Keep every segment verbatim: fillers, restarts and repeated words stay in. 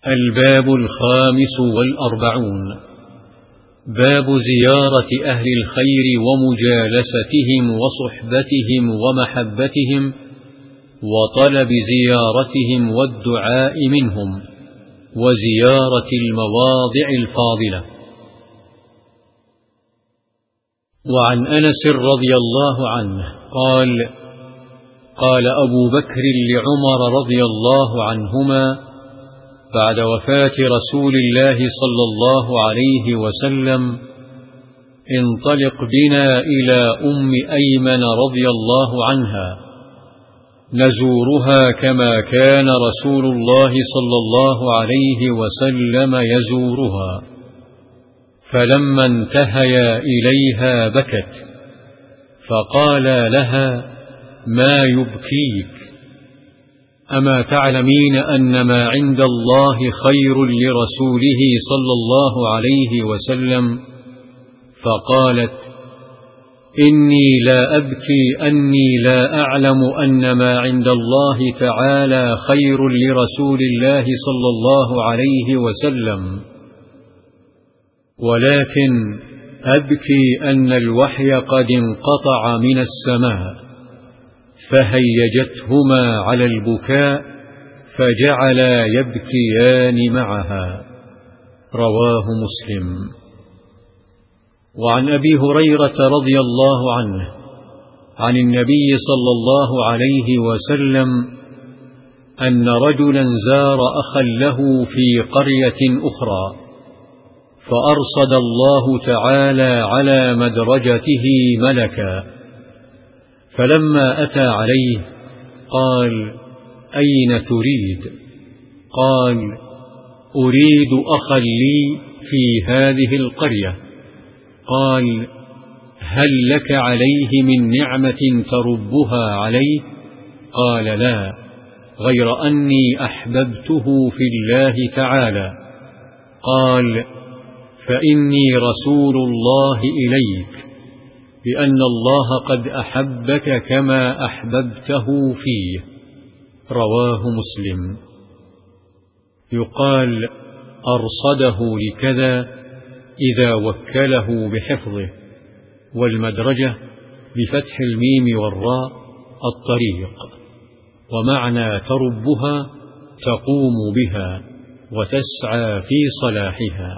الباب الخامس والأربعون. باب زيارة أهل الخير ومجالستهم وصحبتهم ومحبتهم وطلب زيارتهم والدعاء منهم وزيارة المواضع الفاضلة. وعن أنس رضي الله عنه قال: قال أبو بكر لعمر رضي الله عنهما بعد وفاة رسول الله صلى الله عليه وسلم: انطلق بنا إلى أم أيمن رضي الله عنها نزورها كما كان رسول الله صلى الله عليه وسلم يزورها. فلما انتهيا إليها بكت، فقال لها: ما يبكيك؟ أما تعلمين أن ما عند الله خير لرسوله صلى الله عليه وسلم؟ فقالت: إني لا أبكي أني لا أعلم أن ما عند الله تعالى خير لرسول الله صلى الله عليه وسلم، ولكن أبكي أن الوحي قد انقطع من السماء. فهيجتهما على البكاء فجعلا يبكيان معها. رواه مسلم. وعن أبي هريرة رضي الله عنه عن النبي صلى الله عليه وسلم أن رجلا زار أخا له في قرية أخرى، فأرصد الله تعالى على مدرجته ملكا، فلما أتى عليه قال: أين تريد؟ قال: أريد أخا لي في هذه القرية. قال: هل لك عليه من نعمة تربها عليه؟ قال: لا، غير أني أحببته في الله تعالى. قال: فإني رسول الله إليك، بأن الله قد أحبك كما أحببته فيه. رواه مسلم. يقال: أرصده لكذا إذا وكله بحفظه، والمدرجة بفتح الميم والراء الطريق، ومعنى تربها تقوم بها وتسعى في صلاحها.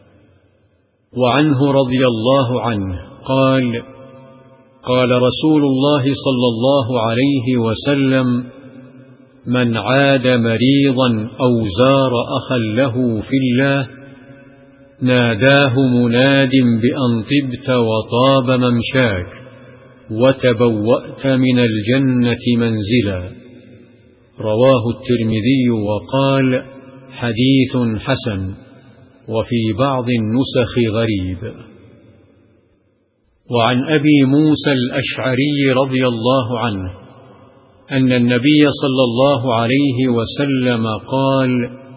وعنه رضي الله عنه قال: قال رسول الله صلى الله عليه وسلم: من عاد مريضا أو زار أخا له في الله ناداه مناد بأن طبت وطاب ممشاك وتبوأت من الجنة منزلا. رواه الترمذي وقال: حديث حسن، وفي بعض النسخ غريب. وعن أبي موسى الأشعري رضي الله عنه أن النبي صلى الله عليه وسلم قال: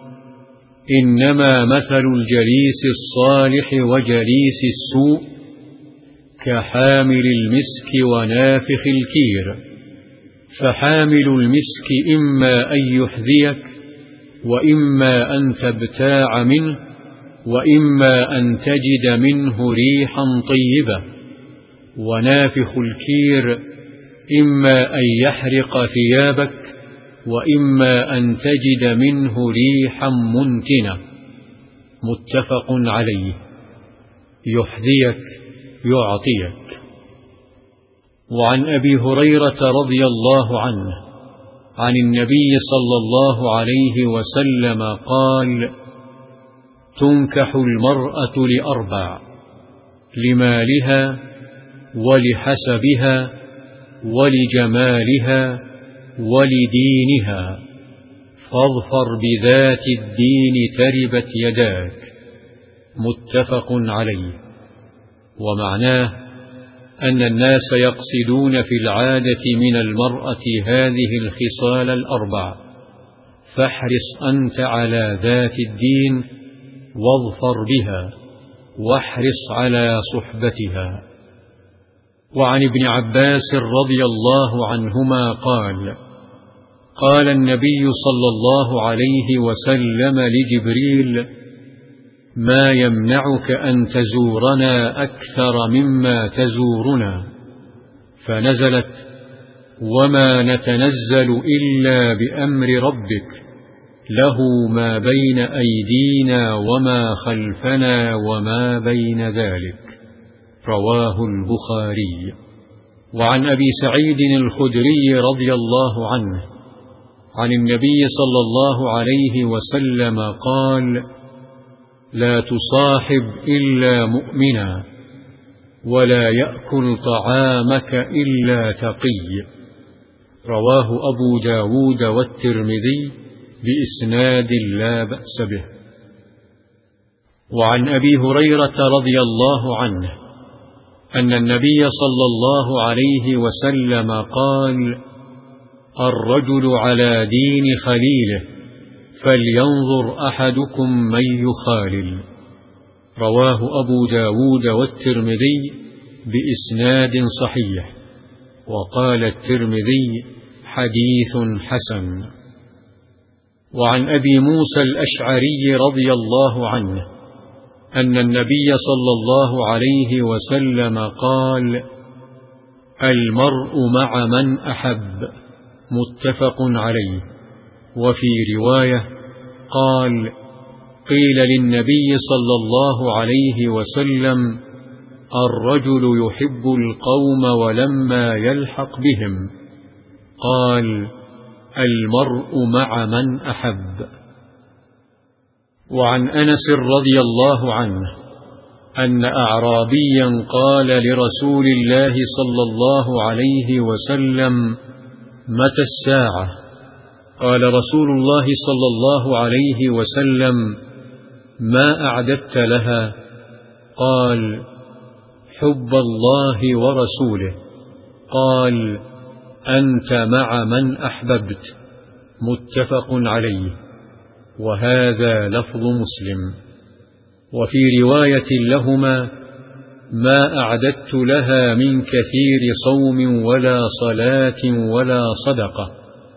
إنما مثل الجليس الصالح وجليس السوء كحامل المسك ونافخ الكير، فحامل المسك إما أن يحذيك، وإما أن تبتاع منه، وإما أن تجد منه ريحا طيبة، ونافخ الكير إما أن يحرق ثيابك، وإما أن تجد منه ريحا منتنة. متفق عليه. يحذيك يعطيك. وعن أبي هريرة رضي الله عنه عن النبي صلى الله عليه وسلم قال: تنكح المرأة لأربع: لمالها ولحسبها ولجمالها ولدينها، فاظفر بذات الدين تربت يداك. متفق عليه. ومعناه أن الناس يقصدون في العادة من المرأة هذه الخصال الأربع، فاحرص أنت على ذات الدين واظفر بها، واحرص على صحبتها. وعن ابن عباس رضي الله عنهما قال: قال النبي صلى الله عليه وسلم لجبريل: ما يمنعك أن تزورنا أكثر مما تزورنا؟ فنزلت: وما نتنزل إلا بأمر ربك، له ما بين أيدينا وما خلفنا وما بين ذلك. رواه البخاري. وعن أبي سعيد الخدري رضي الله عنه عن النبي صلى الله عليه وسلم قال: لا تصاحب إلا مؤمنا، ولا يأكل طعامك إلا تقي. رواه أبو داود والترمذي بإسناد لا بأس به. وعن أبي هريرة رضي الله عنه أن النبي صلى الله عليه وسلم قال: الرجل على دين خليله، فلينظر أحدكم من يخالل. رواه أبو داود والترمذي بإسناد صحيح، وقال الترمذي: حديث حسن. وعن أبي موسى الأشعري رضي الله عنه أن النبي صلى الله عليه وسلم قال: المرء مع من أحب، متفق عليه. وفي رواية قال: قيل للنبي صلى الله عليه وسلم: الرجل يحب القوم ولما يلحق بهم؟ قال: المرء مع من أحب. وعن أنس رضي الله عنه أن أعرابيا قال لرسول الله صلى الله عليه وسلم: متى الساعة؟ قال رسول الله صلى الله عليه وسلم: ما أعددت لها؟ قال: حب الله ورسوله. قال: أنت مع من أحببت، متفق عليه. وهذا لفظ مسلم. وفي رواية لهما: ما أعددت لها من كثير صوم ولا صلاة ولا صدقة،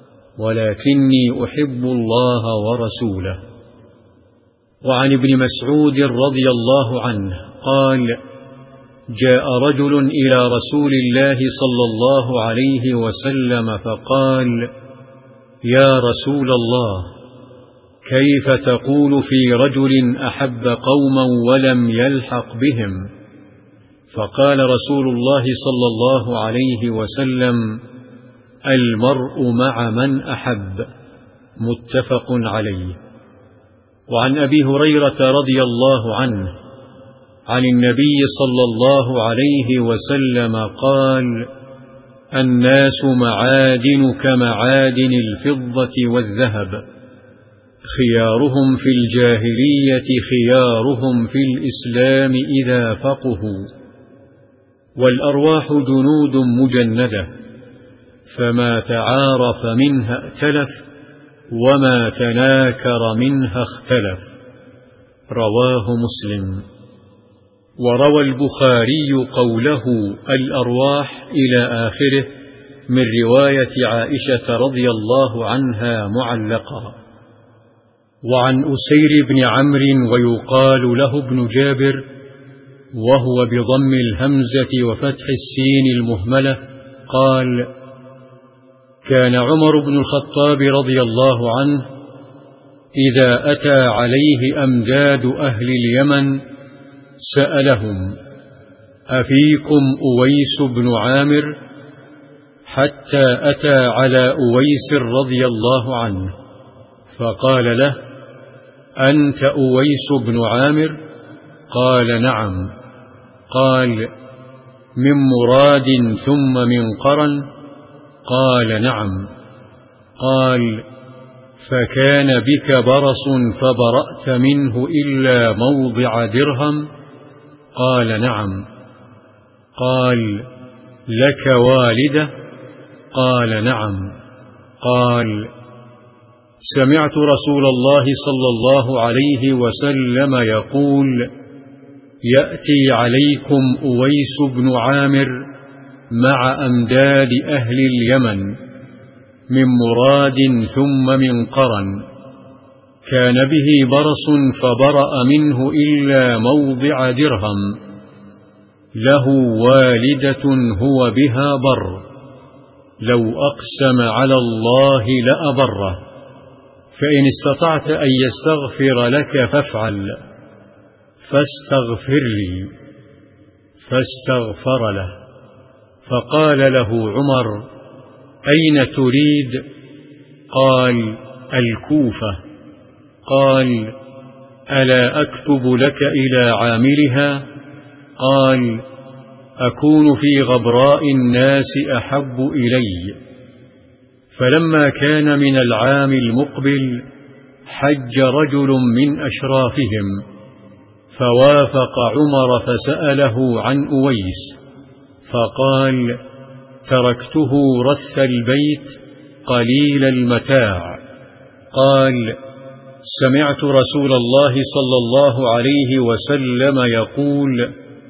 ولكني أحب الله ورسوله. وعن ابن مسعود رضي الله عنه قال: جاء رجل إلى رسول الله صلى الله عليه وسلم فقال: يا رسول الله، كيف تقول في رجل أحب قوما ولم يلحق بهم؟ فقال رسول الله صلى الله عليه وسلم: المرء مع من أحب، متفق عليه. وعن أبي هريرة رضي الله عنه عن النبي صلى الله عليه وسلم قال: الناس معادن كمعادن الفضة والذهب، خيارهم في الجاهلية خيارهم في الإسلام إذا فقهوا. والأرواح جنود مجندة، فما تعارف منها ائتلف، وما تناكر منها اختلف. رواه مسلم. وروى البخاري قوله الأرواح إلى آخره من رواية عائشة رضي الله عنها معلقا. وعن أسير بن عمرو ويقال له ابن جابر، وهو بضم الهمزة وفتح السين المهملة، قال: كان عمر بن الخطاب رضي الله عنه إذا أتى عليه أمجاد أهل اليمن سألهم: أفيكم أويس بن عامر؟ حتى أتى على أويس رضي الله عنه فقال له: أنت أويس بن عامر؟ قال: نعم. قال: من مراد ثم من قرن؟ قال: نعم. قال: فكان بك برص فبرأت منه إلا موضع درهم؟ قال: نعم. قال: لك والدة؟ قال: نعم. قال: سمعت رسول الله صلى الله عليه وسلم يقول: يأتي عليكم أويس بن عامر مع أمداد أهل اليمن، من مراد ثم من قرن، كان به برص فبرأ منه إلا موضع درهم، له والدة هو بها بر، لو أقسم على الله لأبره، فإن استطعت أن يستغفر لك فافعل، فاستغفر لي. فاستغفر له، فقال له عمر: أين تريد؟ قال: الكوفة. قال: ألا أكتب لك إلى عاملها؟ قال: أكون في غبراء الناس أحب إلي. فلما كان من العام المقبل حج رجل من أشرافهم، فوافق عمر فسأله عن أويس، فقال: تركته رث البيت قليل المتاع. قال: سمعت رسول الله صلى الله عليه وسلم يقول: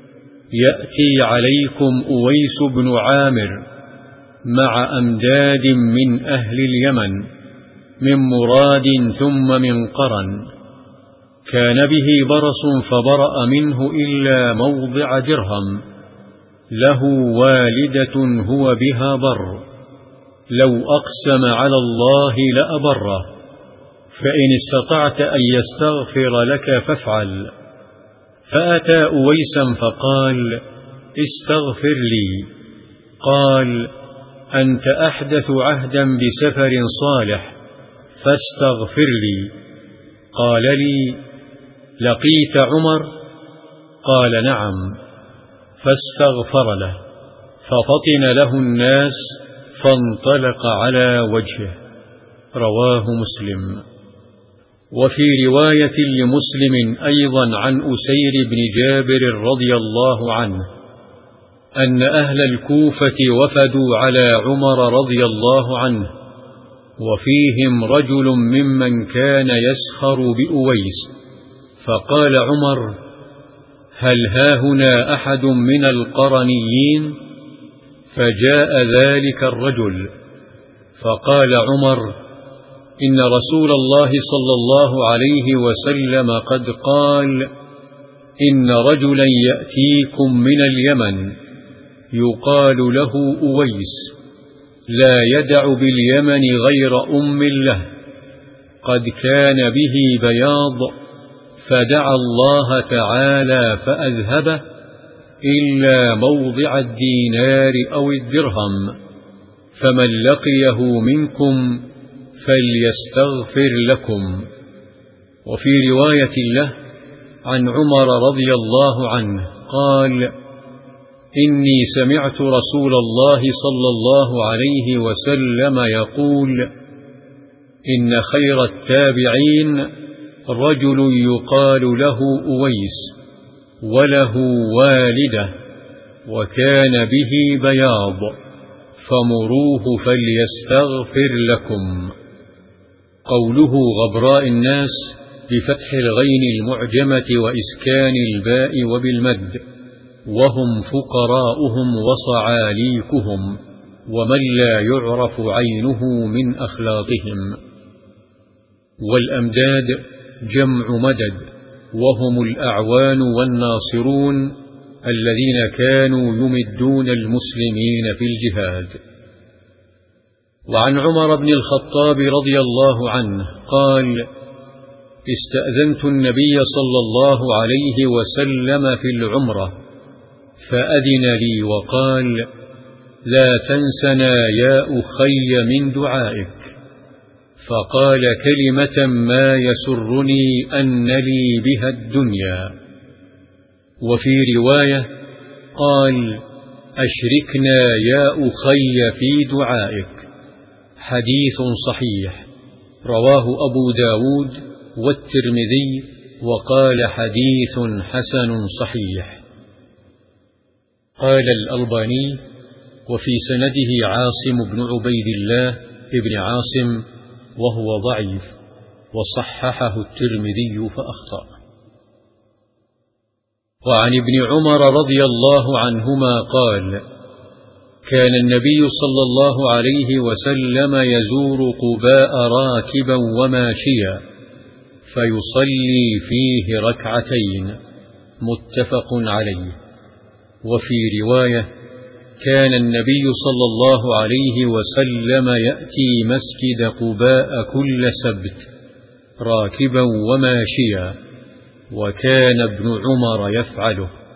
يأتي عليكم أويس بن عامر مع أمداد من أهل اليمن من مراد ثم من قرن، كان به برص فبرأ منه إلا موضع درهم، له والدة هو بها بر، لو أقسم على الله لأبره، فإن استطعت أن يستغفر لك فافعل. فأتى أويسا فقال: استغفر لي. قال: أنت أحدث عهدا بسفر صالح، فاستغفر لي. قال لي: لقيت عمر؟ قال: نعم. فاستغفر له، ففطن له الناس فانطلق على وجهه. رواه مسلم. وفي رواية لمسلم أيضا عن أسير بن جابر رضي الله عنه أن أهل الكوفة وفدوا على عمر رضي الله عنه، وفيهم رجل ممن كان يسخر بأويس، فقال عمر: هل هاهنا أحد من القرنيين؟ فجاء ذلك الرجل، فقال عمر: إن رسول الله صلى الله عليه وسلم قد قال: إن رجلا يأتيكم من اليمن يقال له أويس، لا يدع باليمن غير أم له، قد كان به بياض، فدعا الله تعالى فأذهبه، إلا موضع الدينار أو الدرهم، فمن لقيه منكم فليستغفر لكم. وفي رواية له عن عمر رضي الله عنه قال: إني سمعت رسول الله صلى الله عليه وسلم يقول: إن خير التابعين رجل يقال له أويس، وله والدة، وكان به بياض، فمروه فليستغفر لكم. قوله غبراء الناس بفتح الغين المعجمة وإسكان الباء وبالمد، وهم فقراؤهم وصعاليكهم، ومن لا يعرف عينه من أخلاقهم. والأمداد جمع مدد، وهم الأعوان والناصرون الذين كانوا يمدون المسلمين في الجهاد. وعن عمر بن الخطاب رضي الله عنه قال: استأذنت النبي صلى الله عليه وسلم في العمرة، فأذن لي وقال: لا تنسنا يا أخي من دعائك. فقال كلمة ما يسرني أن لي بها الدنيا. وفي رواية قال: أشركنا يا أخي في دعائك. حديث صحيح، رواه أبو داود والترمذي، وقال حديث حسن صحيح. قال الألباني: وفي سنده عاصم بن عبيد الله ابن عاصم، وهو ضعيف، وصححه الترمذي فأخطأ. وعن ابن عمر رضي الله عنهما قال: كان النبي صلى الله عليه وسلم يزور قباء راكبا وماشيا فيصلي فيه ركعتين، متفق عليه. وفي رواية: كان النبي صلى الله عليه وسلم يأتي مسجد قباء كل سبت راكبا وماشيا، وكان ابن عمر يفعله.